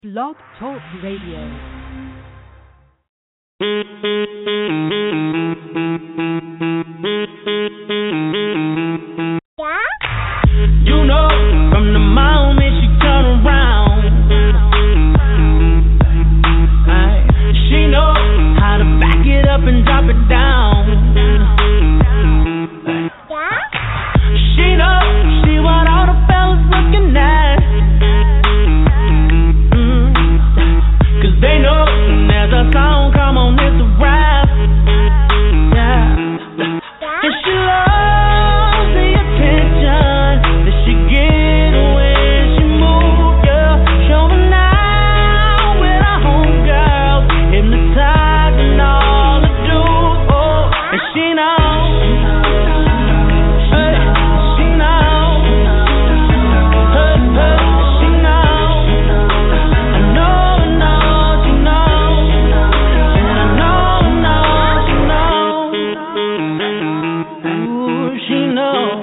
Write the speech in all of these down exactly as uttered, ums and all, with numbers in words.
Blog Talk Radio. You know, from the moment she turn around, ay, she know how to back it up and drop it down. She know she what all the fellas looking at. Mm. Cause they know there's a song, come on, it's a rap. Yeah. And she loves the attention that she get when she move, yeah. Showing out with her homegirls, hypnotizing all the dudes, oh. And she knows, hey, she knows, hey, hey, she knows. I know, I know, she knows, and I know, I know, she knows. Ooh, she knows.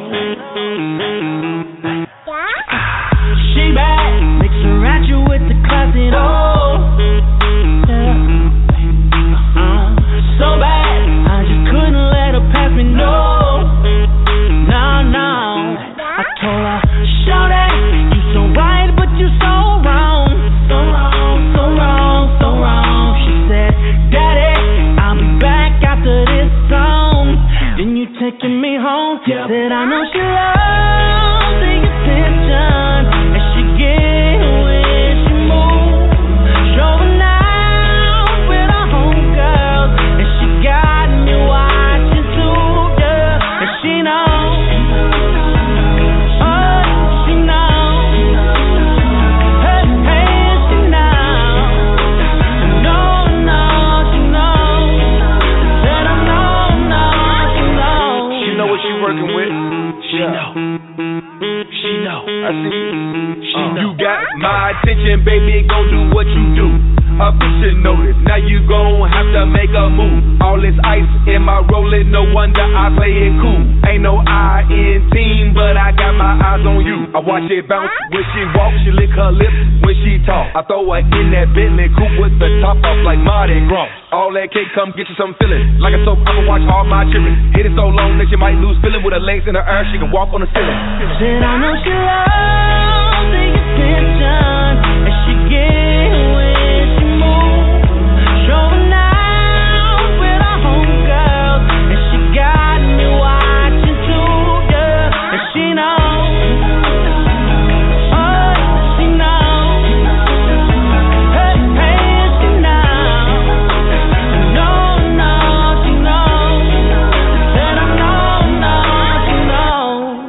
She bad, mix her at you with the classic, oh. Yeah. Uh, so bad, I just couldn't let her pass me, no. No, no. I told her, shawty, you so right, but you so wrong. So wrong, so wrong, so wrong. She said, Daddy, I'll be back after this song. Then you taking me home. Said I know she loves the attention and she get when she moves. Showing out with her homegirls and she got me watching too, yeah. And she knows, oh, she knows, hey, hey, she knows. I know, know, she knows. Said I know, know, she knows. She know what she working with. She know. She know. I see you. She Uh, know. You got my attention, baby. Go do what you do. A bitch should notice. Now you gon' have to make a move. All this ice in my rolling, no wonder I play it cool. Ain't no I in team, but I got my eyes on you. I watch it bounce when she walk, she lick her lips when she talk. I throw her in that Bentley coupe with the top off like Mardi Gras. All that cake, come get you some feeling. Like a soap, I'ma watch all my children. Hit it so long that you might lose feeling. With her legs in her air, she can walk on the ceiling. Said I know she loves the attention and she get when she moves. Showing out with her homegirls and she got me watching too, yeah. And she knows, oh, she knows, hey, hey, she knows. I know, know, she knows. Said I know, know, she knows.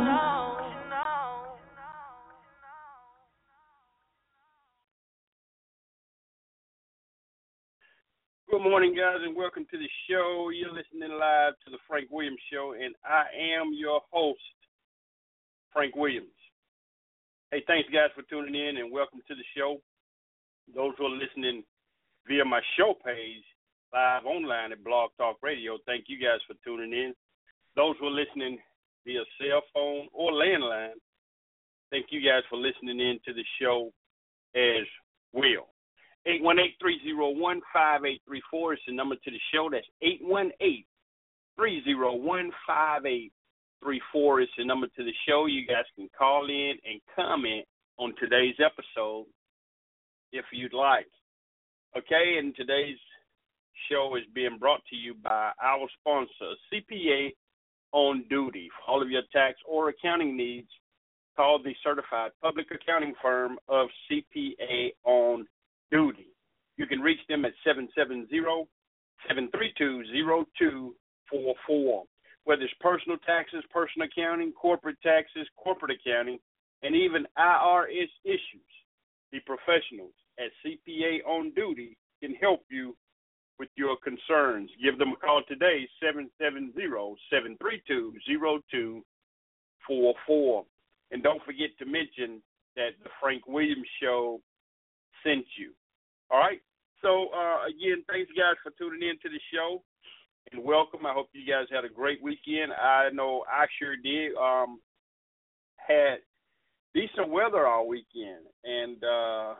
Good morning, guys, and welcome to the show. You're listening live to the Frank Williams Show, and I am your host, Frank Williams. Hey, thanks, guys, for tuning in, and welcome to the show. Those who are listening via my show page, live online at Blog Talk Radio, thank you guys for tuning in. Those who are listening via cell phone or landline, thank you guys for listening in to the show as well. eight one eight, three oh one, five eight three four is the number to the show. That's eight one eight, three oh one, five eight three four is the number to the show. You guys can call in and comment on today's episode if you'd like. Okay, and today's show is being brought to you by our sponsor, C P A On Duty. For all of your tax or accounting needs, call the certified public accounting firm of C P A On Duty. You can reach them at seven seven zero, seven three two, zero two four four. Whether it's personal taxes, personal accounting, corporate taxes, corporate accounting, and even I R S issues, the professionals at C P A On Duty can help you with your concerns. Give them a call today, seven seven zero, seven three two, zero two four four. And don't forget to mention that the Frank Williams Show sent you. All right? So, uh, again, thanks, guys, for tuning in to the show, and welcome. I hope you guys had a great weekend. I know I sure did. Um, had decent weather all weekend, and uh,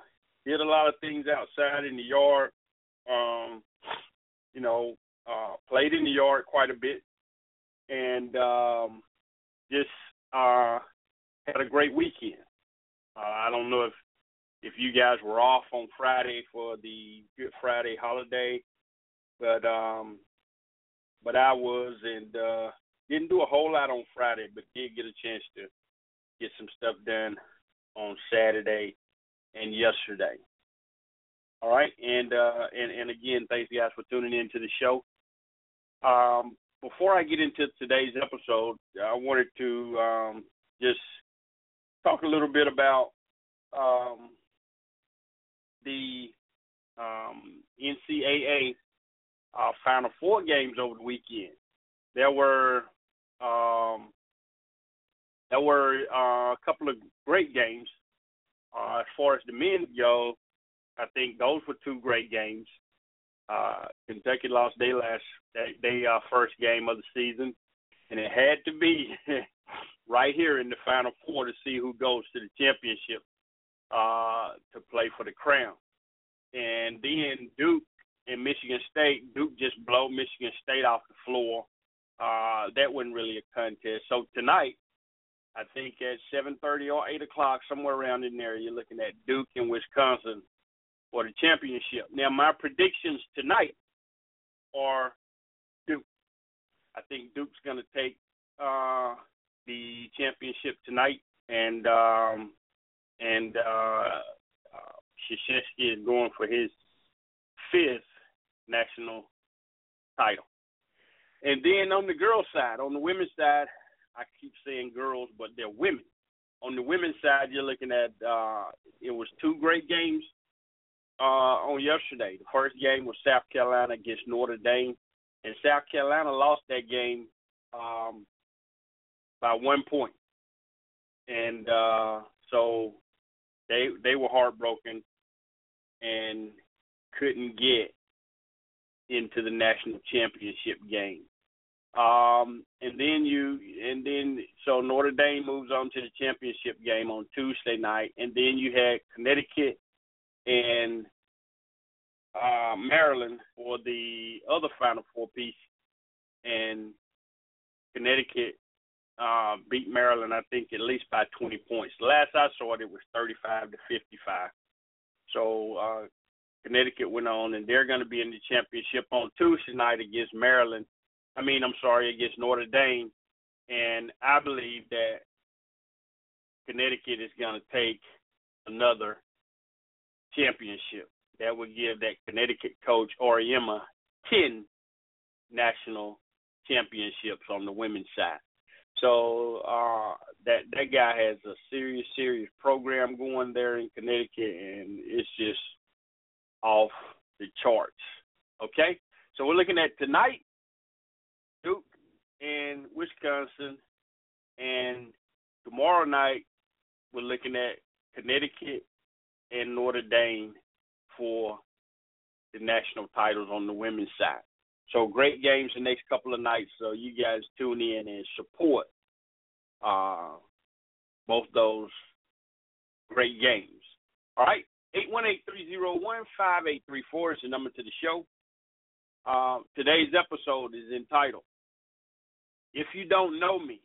did a lot of things outside in the yard. Um, you know, uh, played in the yard quite a bit, and um, just uh, had a great weekend. Uh, I don't know if if you guys were off on Friday for the Good Friday holiday, but um, but I was, and uh, didn't do a whole lot on Friday, but did get a chance to get some stuff done on Saturday and yesterday. All right, and uh, and and again, thanks guys for tuning in to the show. Um, before I get into today's episode, I wanted to um, just talk a little bit about um, the um, N C double A uh, Final Four games over the weekend. There were um, there were uh, a couple of great games. Uh, as far as the men go, I think those were two great games. Uh, Kentucky lost their last, their uh, first game of the season, and it had to be right here in the Final Four to see who goes to the championship uh, to play for the crown. And then Duke and Michigan State, Duke just blow Michigan State off the floor. Uh, that wasn't really a contest. So tonight, I think at seven thirty or eight o'clock, somewhere around in there, you're looking at Duke and Wisconsin for the championship. Now, my predictions tonight are Duke. I think Duke's going to take uh, the championship tonight, and um, and uh, uh, Krzyzewski is going for his fifth national title. And then on the girls' side, on the women's side, I keep saying girls, but they're women. On the women's side, you're looking at uh, it was two great games uh, on yesterday. The first game was South Carolina against Notre Dame, and South Carolina lost that game um, by one point. And uh, so they they were heartbroken and couldn't get into the national championship game. Um, and then you, and then, so Notre Dame moves on to the championship game on Tuesday night. And then you had Connecticut and uh, Maryland for the other Final Four piece. And Connecticut uh, beat Maryland, I think, at least by twenty points. Last I saw it, it was thirty-five to fifty-five. So uh, Connecticut went on, and they're going to be in the championship on Tuesday night against Maryland. I mean, I'm sorry, against Notre Dame. And I believe that Connecticut is going to take another championship. That would give that Connecticut coach, Auriemma, ten national championships on the women's side. So uh, that that guy has a serious, serious program going there in Connecticut, and it's just off the charts. Okay? So we're looking at tonight, Duke and Wisconsin, and tomorrow night we're looking at Connecticut and Notre Dame for the national titles on the women's side. So great games the next couple of nights, so you guys tune in and support uh, both those great games. All right, eight one eight, three oh one, five eight three four is the number to the show. Uh, today's episode is entitled, If You Don't Know Me,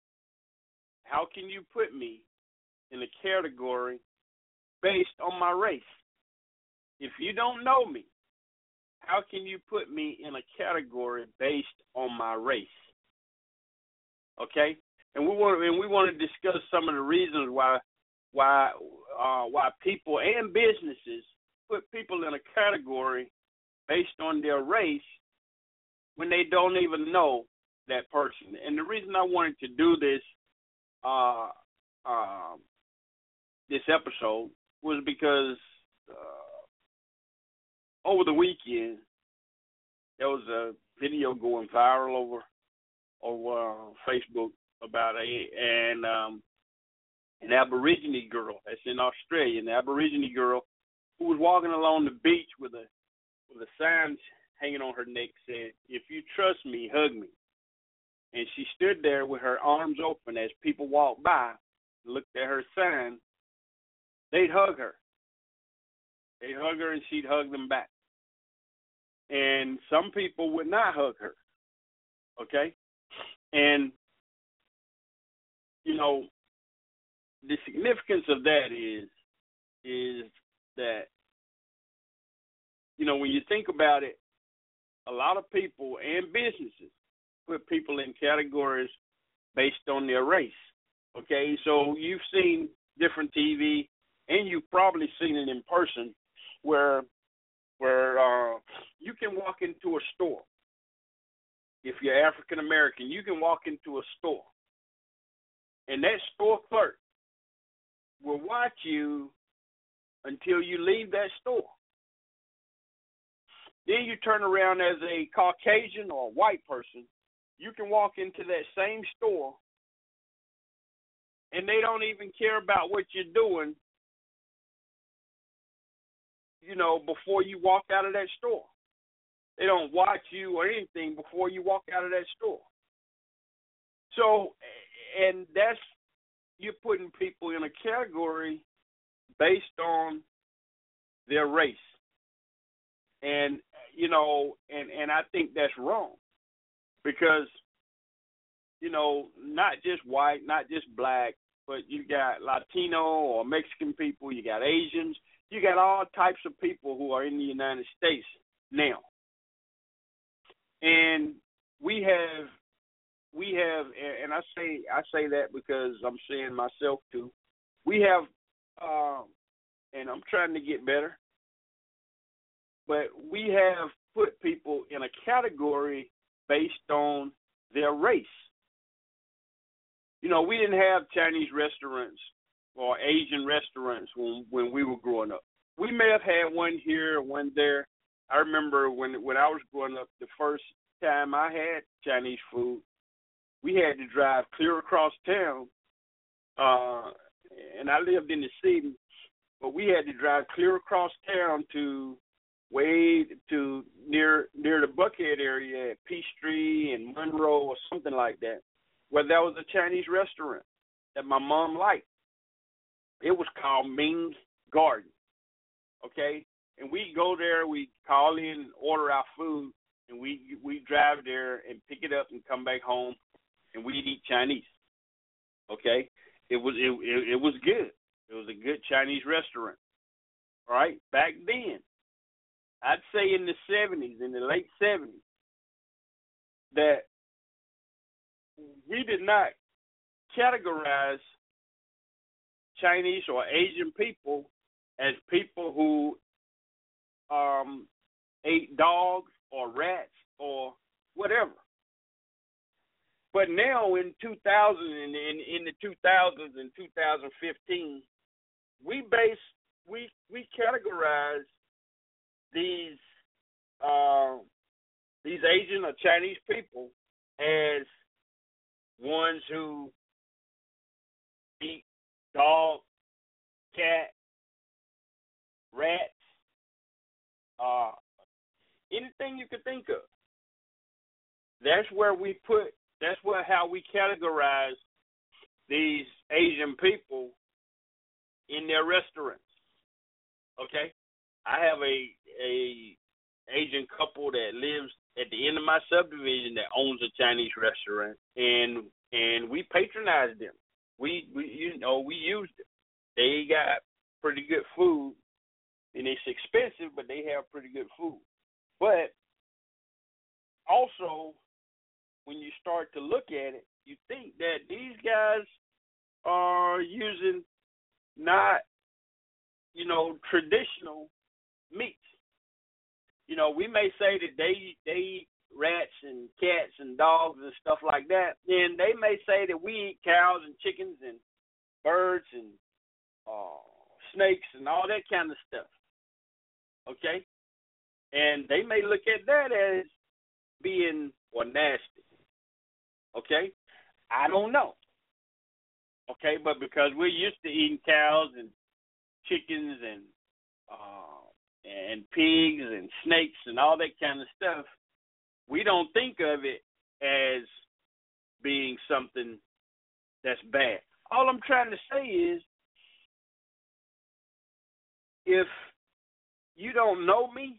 How Can You Put Me in a Category Based on My Race? If you don't know me, how can you put me in a category based on my race? Okay? And we want and we want to discuss some of the reasons why why uh, why people and businesses put people in a category based on their race when they don't even know that person. And the reason I wanted to do this uh, uh, this episode was because uh, over the weekend there was a video going viral over over uh, Facebook about a and um, an Aborigine girl that's in Australia, an Aborigine girl who was walking along the beach with a with a sign hanging on her neck said, "If you trust me, hug me." And she stood there with her arms open as people walked by, looked at her sign, they'd hug her. They hug her and she'd hug them back. And some people would not hug her. Okay? And, you know, the significance of that is, is that, you know, when you think about it, a lot of people and businesses put people in categories based on their race. Okay? So you've seen different T V, and you've probably seen it in person, where where uh, you can walk into a store. If you're African American, you can walk into a store, and that store clerk will watch you until you leave that store. Then you turn around as a Caucasian or a white person, you can walk into that same store, and they don't even care about what you're doing, you know, before you walk out of that store. They don't watch you or anything before you walk out of that store. So, and that's, you're putting people in a category based on their race. And, you know, and, and I think that's wrong, because, you know, not just white, not just black, but you got Latino or Mexican people, you got Asians, you got all types of people who are in the United States now. And we have, we have, and I say I say that because I'm saying myself too. We have, uh, and I'm trying to get better, but we have put people in a category based on their race. You know, we didn't have Chinese restaurants or Asian restaurants when when we were growing up. We may have had one here or one there. I remember when when I was growing up, the first time I had Chinese food, we had to drive clear across town, uh, and I lived in the city, but we had to drive clear across town to way to near near the Buckhead area at Peachtree and Monroe or something like that, where there was a Chinese restaurant that my mom liked. It was called Ming's Garden, okay? And we go there, we call in, order our food, and we we drive there and pick it up and come back home, and we'd eat Chinese, okay? It was it, it, it was good. It was a good Chinese restaurant, all right? Back then, I'd say in the seventies, in the late seventies, that we did not categorize Chinese or Asian people as people who um, ate dogs or rats or whatever. But now in two thousand, in, in, in the two thousands and two thousand fifteen, we base we we categorize these uh, these Asian or Chinese people as ones who eat dog, cat, rats, uh, anything you could think of. That's where we put, that's where how we categorize these Asian people in their restaurants. Okay? I have a a Asian couple that lives at the end of my subdivision that owns a Chinese restaurant, and and we patronize them. We we you know we use them. They got pretty good food, and it's expensive, but they have pretty good food. But also, when you start to look at it, you think that these guys are using not, you know, traditional meats. You know, we may say that they they eat rats and cats and dogs and stuff like that. Then they may say that we eat cows and chickens and birds and uh, snakes and all that kind of stuff. Okay? And they may look at that as being or nasty. Okay? I don't know. Okay, but because we're used to eating cows and chickens and uh, and pigs and snakes and all that kind of stuff, we don't think of it as being something that's bad. All I'm trying to say is, if you don't know me,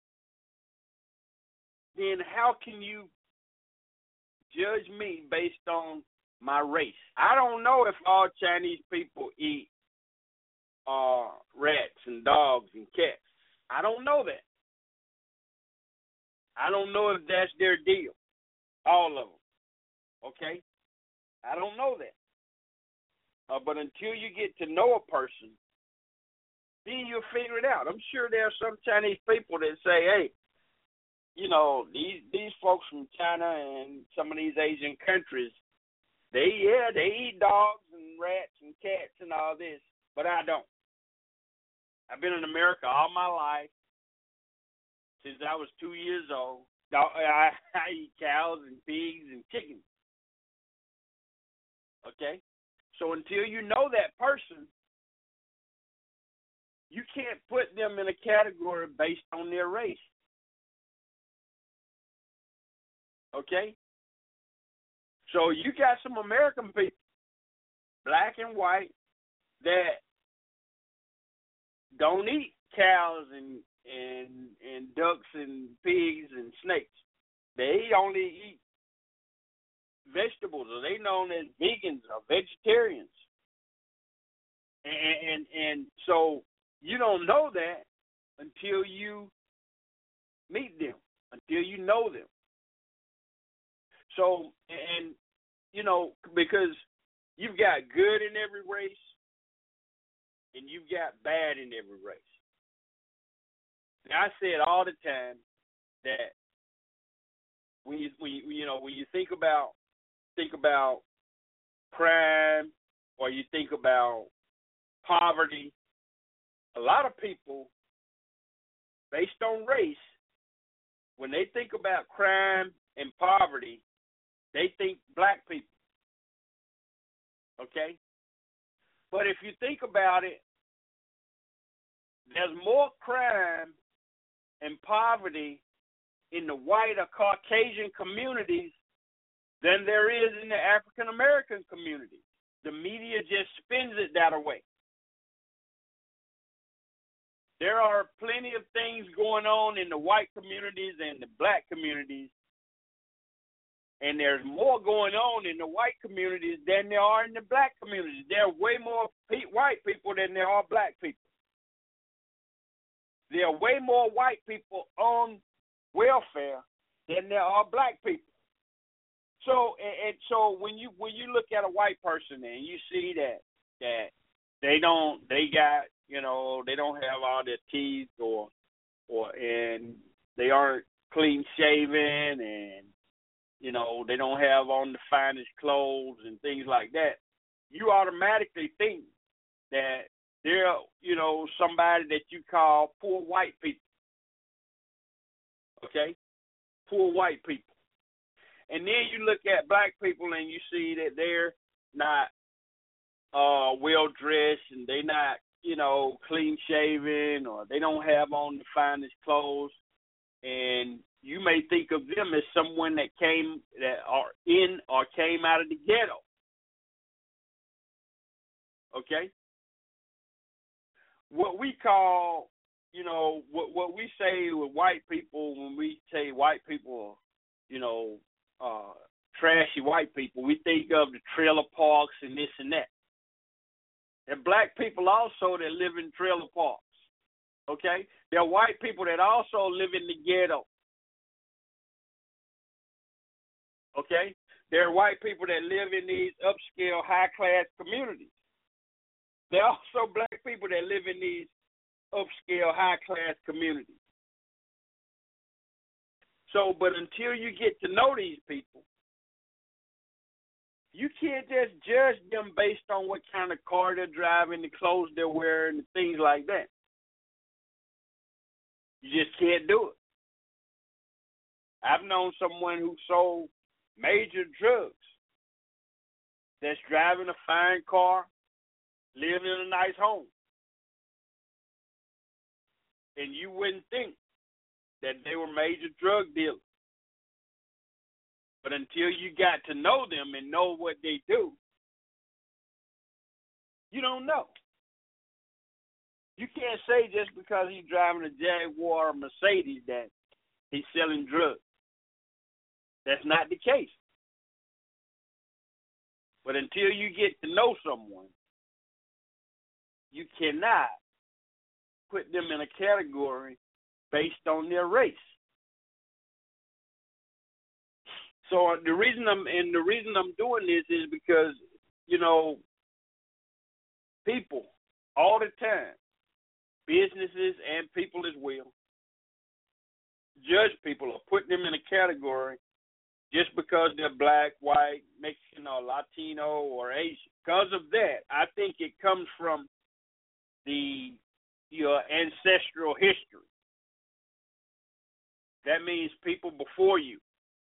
then how can you judge me based on my race? I don't know if all Chinese people eat uh, rats and dogs and cats. I don't know that. I don't know if that's their deal, all of them. Okay? I don't know that. Uh, but until you get to know a person, then you'll figure it out. I'm sure there are some Chinese people that say, hey, you know, these these folks from China and some of these Asian countries, they, yeah, they eat dogs and rats and cats and all this, but I don't. I've been in America all my life, since I was two years old. I, I eat cows and pigs and chickens. Okay? So until you know that person, you can't put them in a category based on their race. Okay? So you got some American people, black and white, that don't eat cows and and and ducks and pigs and snakes. They only eat vegetables, or they known as vegans or vegetarians. And, and and so you don't know that until you meet them, until you know them. So, and, you know, because you've got good in every race and you've got bad in every race. Now, I say it all the time that when you, when you, you know, when you think about, think about crime or you think about poverty, a lot of people, based on race, when they think about crime and poverty, they think black people. Okay? But if you think about it, there's more crime and poverty in the white or Caucasian communities than there is in the African American community. The media just spins it that way. There are plenty of things going on in the white communities and the black communities, and there's more going on in the white communities than there are in the black communities. There are way more white people than there are black people. There are way more white people on welfare than there are black people. So, and, and so when you when you look at a white person and you see that that they don't they got you know they don't have all their teeth or or and they aren't clean shaven and you know they don't have on the finest clothes and things like that, you automatically think that they're you know somebody that you call poor white people. Okay, poor white people. And then you look at black people and you see that they're not uh, well-dressed and they're not, you know, clean-shaven or they don't have on the finest clothes. And you may think of them as someone that came, that are in or came out of the ghetto. Okay? What we call, you know, what, what we say with white people, when we say white people, you know, Uh, trashy white people, we think of the trailer parks and this and that. There are black people also that live in trailer parks, okay? There are white people that also live in the ghetto, okay? There are white people that live in these upscale, high-class communities. There are also black people that live in these upscale, high-class communities. So, but until you get to know these people, you can't just judge them based on what kind of car they're driving, the clothes they're wearing, and things like that. You just can't do it. I've known someone who sold major drugs that's driving a fine car, living in a nice home. And you wouldn't think that they were major drug dealers. But until you got to know them and know what they do, you don't know. You can't say just because he's driving a Jaguar or Mercedes that he's selling drugs. That's not the case. But until you get to know someone, you cannot put them in a category based on their race. So uh, the reason I'm and the reason I'm doing this is because, you know, people all the time, businesses and people as well, judge people or put them in a category just because they're black, white, Mexican, or Latino, or Asian. Because of that, I think it comes from the your ancestral history. That means people before you.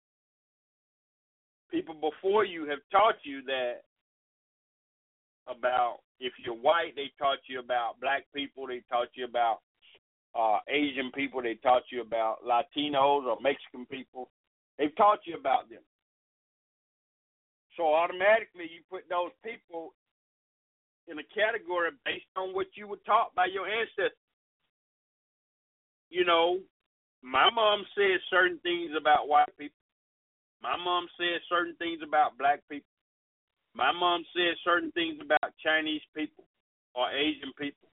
People before you have taught you that about, if you're white, they taught you about black people, they taught you about uh, Asian people, they taught you about Latinos or Mexican people. They've taught you about them. So automatically you put those people in a category based on what you were taught by your ancestors. You know, my mom said certain things about white people. My mom said certain things about black people. My mom said certain things about Chinese people or Asian people.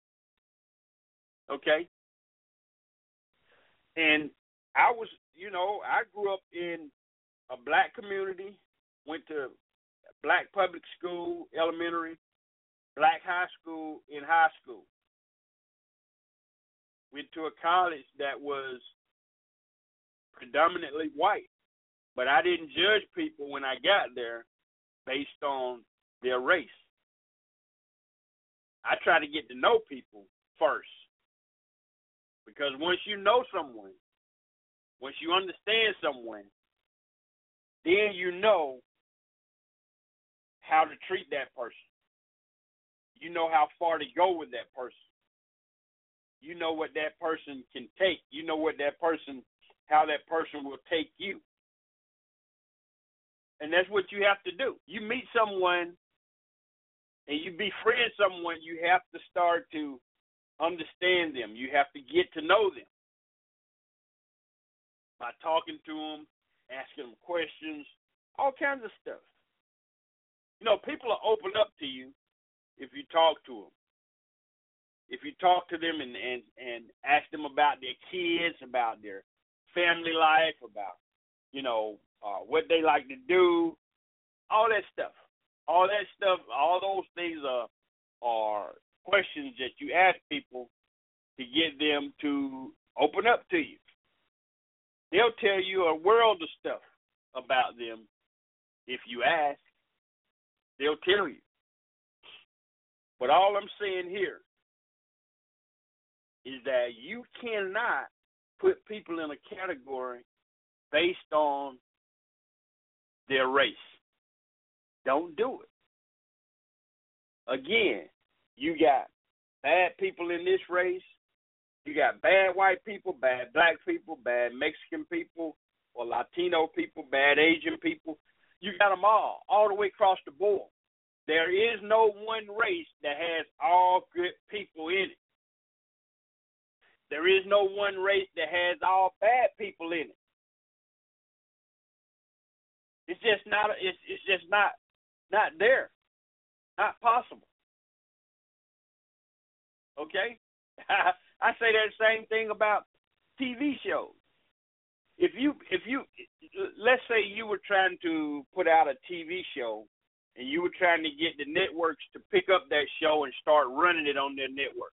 Okay? And I was, you know, I grew up in a black community, went to black public school, elementary, black high school, in high school. Went to a college that was predominantly white. But I didn't judge people when I got there based on their race. I try to get to know people first. Because once you know someone, once you understand someone, then you know how to treat that person. You know how far to go with that person. You know what that person can take. You know what that person, how that person will take you. And that's what you have to do. You meet someone and you befriend someone, you have to start to understand them. You have to get to know them by talking to them, asking them questions, all kinds of stuff. You know, people will open up to you if you talk to them. If you talk to them and, and, and ask them about their kids, about their family life, about, you know, uh, what they like to do, all that stuff. All that stuff, all those things are, are questions that you ask people to get them to open up to you. They'll tell you a world of stuff about them if you ask. They'll tell you. But all I'm saying here is that you cannot put people in a category based on their race. Don't do it. Again, you got bad people in this race. You got bad white people, bad black people, bad Mexican people, or Latino people, bad Asian people. You got them all, all the way across the board. There is no one race that has all good people in it. There is no one race that has all bad people in it. It's just not. It's it's just not not there, not possible. Okay, I say that same thing about T V shows. If you if you let's say you were trying to put out a T V show and you were trying to get the networks to pick up that show and start running it on their network.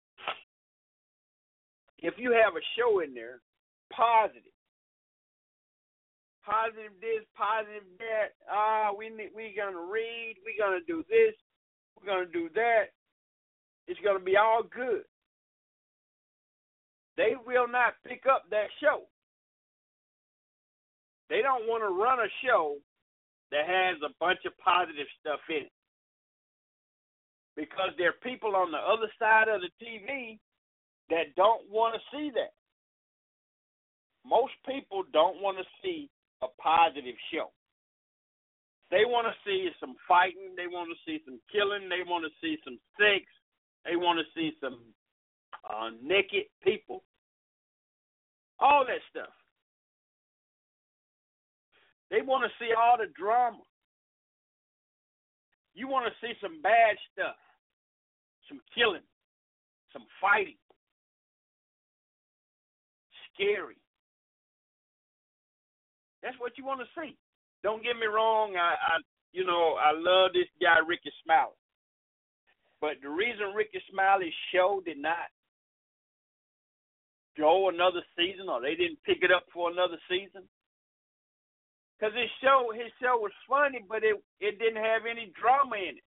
If you have a show in there, positive. Positive this, positive that. Ah, we need, we gonna read. We gonna do this. We're gonna do that. It's gonna be all good. They will not pick up that show. They don't want to run a show that has a bunch of positive stuff in it, because there are people on the other side of the T V that don't want to see that. Most people don't want to see a positive show. They want to see some fighting. They want to see some killing. They want to see some sex. They want to see some uh, naked people. All that stuff. They want to see all the drama. You want to see some bad stuff, some killing, some fighting, scary. That's what you want to see. Don't get me wrong. I, I, you know, I love this guy Ricky Smiley, but the reason Ricky Smiley's show did not go another season, or they didn't pick it up for another season, because his show, his show was funny, but it it didn't have any drama in it.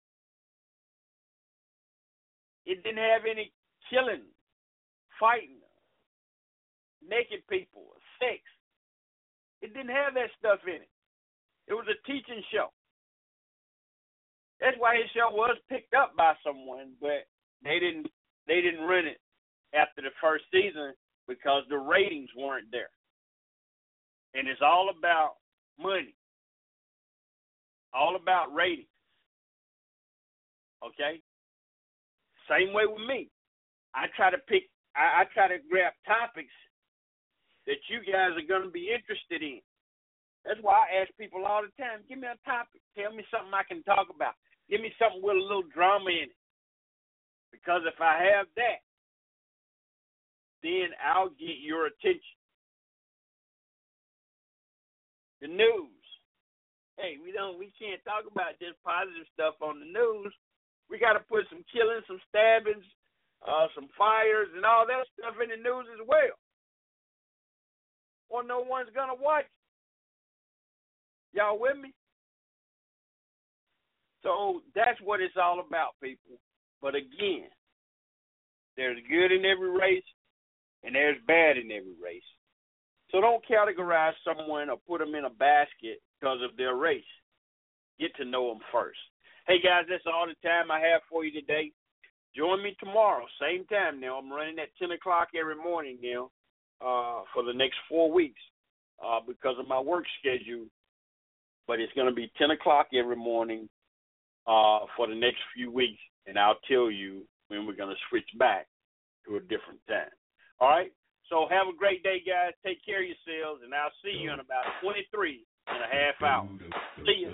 It didn't have any killing, fighting, naked people, sex. It didn't have that stuff in it. It was a teaching show. That's why his show was picked up by someone, but they didn't they didn't run it after the first season because the ratings weren't there. And it's all about money. All about ratings. Okay? Same way with me. I try to pick I, I try to grab topics that you guys are going to be interested in. That's why I ask people all the time, give me a topic. Tell me something I can talk about. Give me something with a little drama in it. Because if I have that, then I'll get your attention. The news. Hey, we don't we can't talk about just positive stuff on the news. We got to put some killings, some stabbings, uh, some fires, and all that stuff in the news as well. Or no one's going to watch. Y'all with me? So that's what it's all about, people. But again, there's good in every race, and there's bad in every race. So don't categorize someone or put them in a basket because of their race. Get to know them first. Hey, guys, that's all the time I have for you today. Join me tomorrow, same time now. I'm running at ten o'clock every morning now. Uh, for the next four weeks uh, because of my work schedule. But it's going to be ten o'clock every morning uh, for the next few weeks, and I'll tell you when we're going to switch back to a different time. All right? So have a great day, guys. Take care of yourselves, and I'll see you in about twenty-three and a half hours. See you.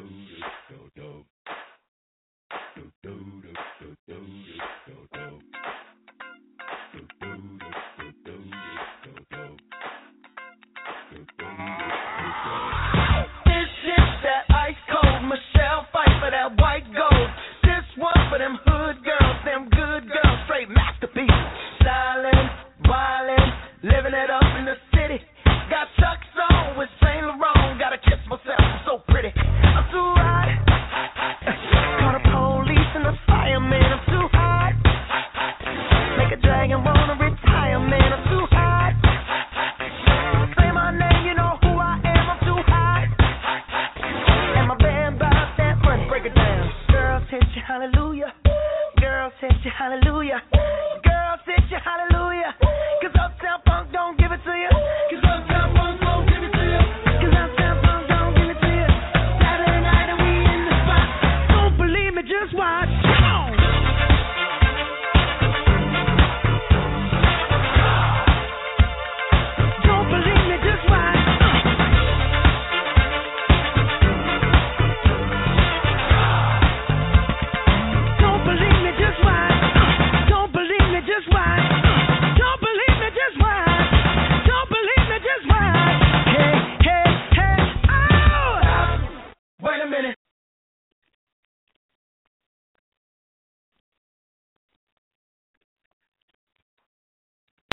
Living it up in the city. Got Chuck's on with Saint Laurent. Gotta kiss myself, I'm so pretty.